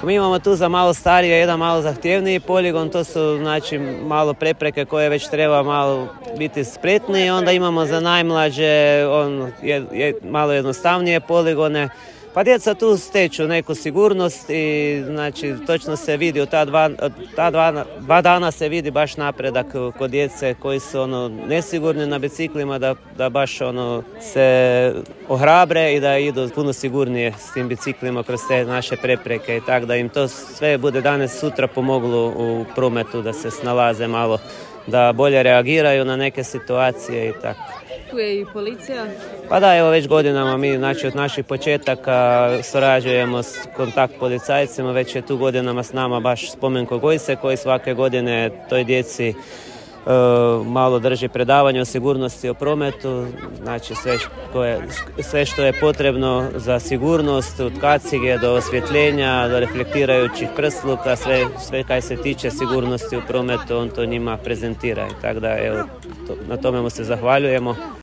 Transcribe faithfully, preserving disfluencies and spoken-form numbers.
Mi imamo tu za malo starije jedan malo zahtjevniji poligon, to su znači malo prepreke koje već treba malo biti spretniji. Onda imamo za najmlađe on, je, je, malo jednostavnije poligone. Pa djeca tu steču neku sigurnost i znači točno se vidi u ta dva, ta dva, dva dana se vidi baš napredak kod djece koji su ono nesigurni na biciklima, da, da baš ono se ohrabre i da idu puno sigurnije s tim biciklima kroz te naše prepreke i tako da im to sve bude danas sutra pomoglo u prometu da se snalaze malo, da bolje reagiraju na neke situacije i tako. Tu je i policija? Pa da, evo već godinama mi znači, od naših početaka surađujemo s kontakt policajcima, već je tu godinama s nama baš Spomenko Gojse koji svake godine toj djeci e, malo drži predavanje o sigurnosti o prometu, znači sve što je, sve što je potrebno za sigurnost, od kacige do osvjetljenja, do reflektirajućih prsluka, sve, sve kaj se tiče sigurnosti u prometu, on to njima prezentira. I tako da, evo, to, na tome mu se zahvaljujemo.